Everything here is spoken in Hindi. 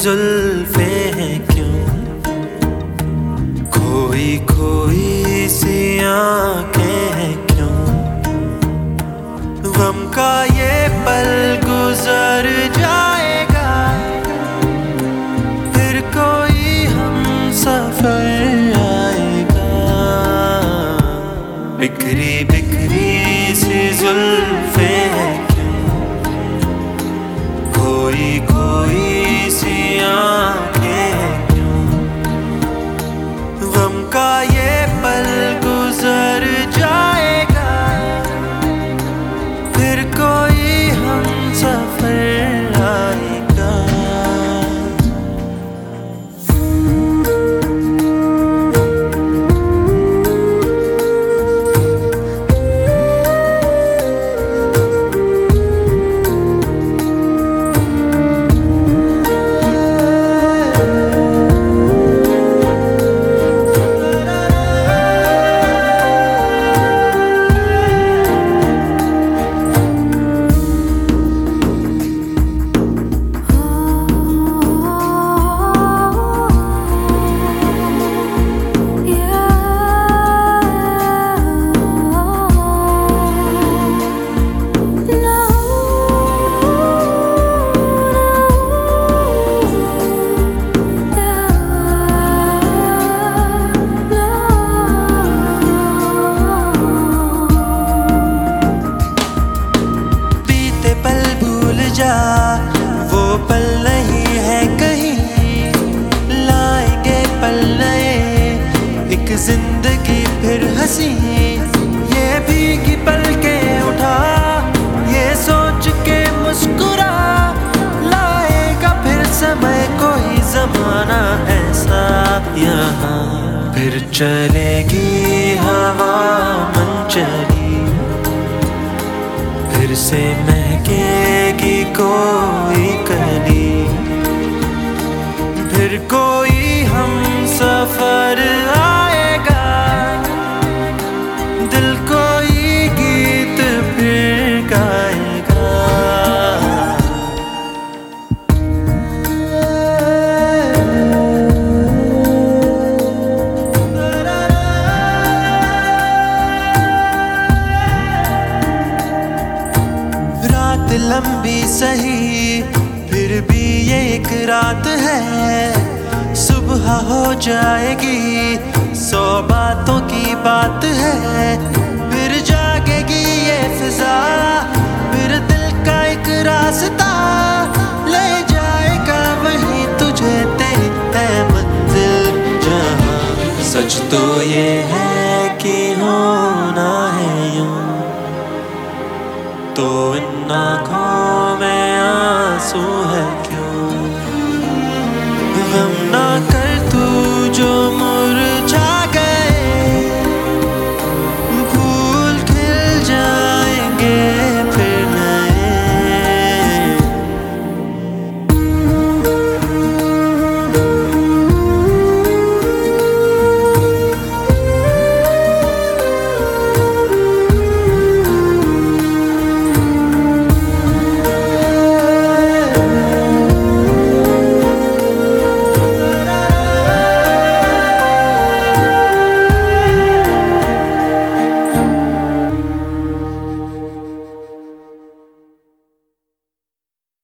जुल्फे हैं क्यों, खोई खोई सी आंखें हैं क्यों, गम का ये पल गुजर जाएगा, फिर कोई हम सफर आएगा। बिखरी बिखरी सी जुल्फे हैं क्यों, खोई खोई सी आंखें हैं क्यों, गम का ये पल गुजर जाएगा, फिर कोई हम सफर आएगा। वो पल नहीं है कहीं, लाएंगे पल नए, एक जिंदगी फिर हंसी। ये भीगी पल के उठा, ये सोच के मुस्कुरा, लाएगा फिर समय कोई जमाना ऐसा यहाँ। फिर चलेगी हवा मन चली, फिर से महकेगी कोई कली, फिर कोई हम सफर आएगा, दिल कोई गीत फिर गाएगा। रात लंबी सही, फिर भी ये एक रात है, सुबह हो जाएगी, 100 बातों की बात है, फिर जागेगी ये फिजा, फिर दिल का एक रास्ता ले जाएगा वहीं तुझे, तेरी तय मंजिल जहां। सच तो ये है कि होना है यूं, तो इन आँखों में आंसू है क्यों, गम ना